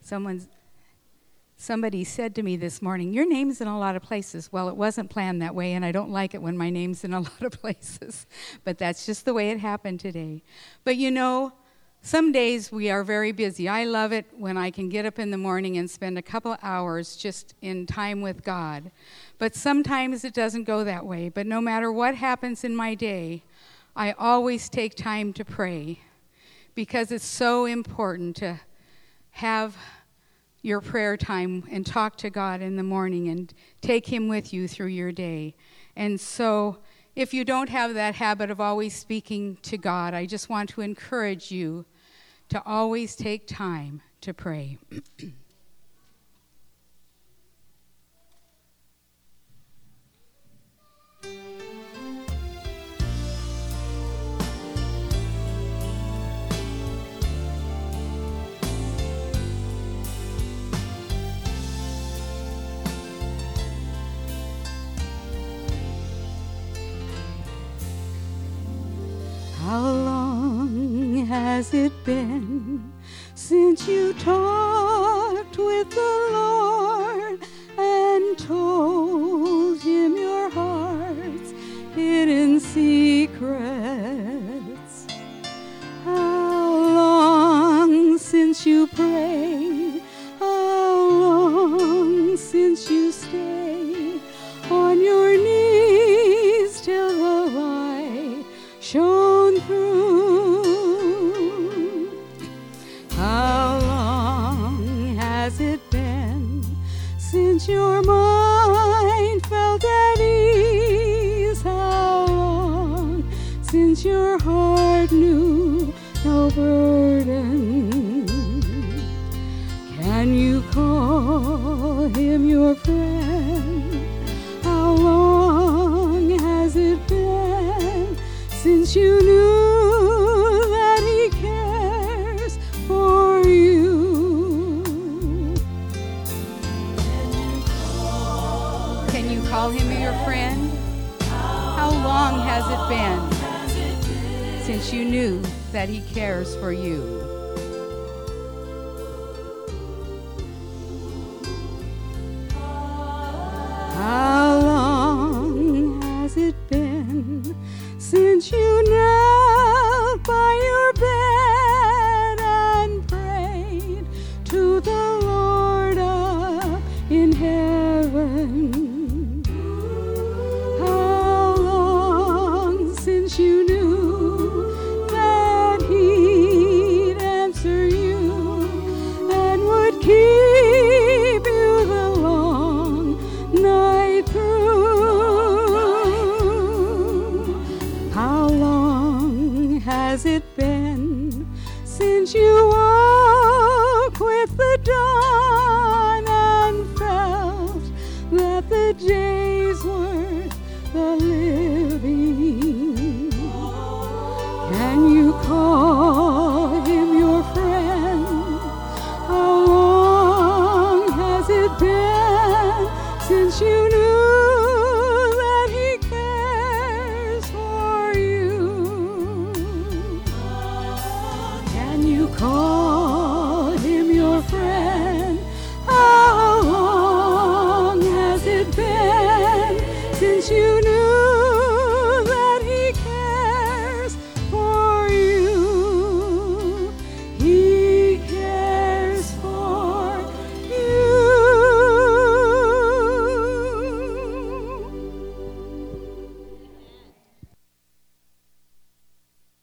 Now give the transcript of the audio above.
Somebody said to me this morning, your name's in a lot of places. Well, it wasn't planned that way, and I don't like it when my name's in a lot of places. But that's just the way it happened today. But you know, some days we are very busy. I love it when I can get up in the morning and spend a couple hours just in time with God. But sometimes it doesn't go that way. But no matter what happens in my day, I always take time to pray, because it's so important to have your prayer time and talk to God in the morning and take him with you through your day. And so if you don't have that habit of always speaking to God, I just want to encourage you to always take time to pray. How long has it been since you talked with the Lord and told him your heart's hidden secrets? How long since you prayed? How long since you stayed on your knees till the light shone through? How long has it been since your mind felt at ease? How long since your heart knew no burden? Can you call him your friend? How long has it been since you knew that he cares for you? Can you call him your friend? How long has it been since you knew that he cares for you? How long has it been since you knelt by your bed and prayed to the Lord up in heaven? How long since you knew that he'd answer you and would keep you the long night through? How long has it been since you woke with the dawn and felt that the day's worth the living? Can you call him your friend? How long has it been since you knew that he cares for you? Can you call him your friend?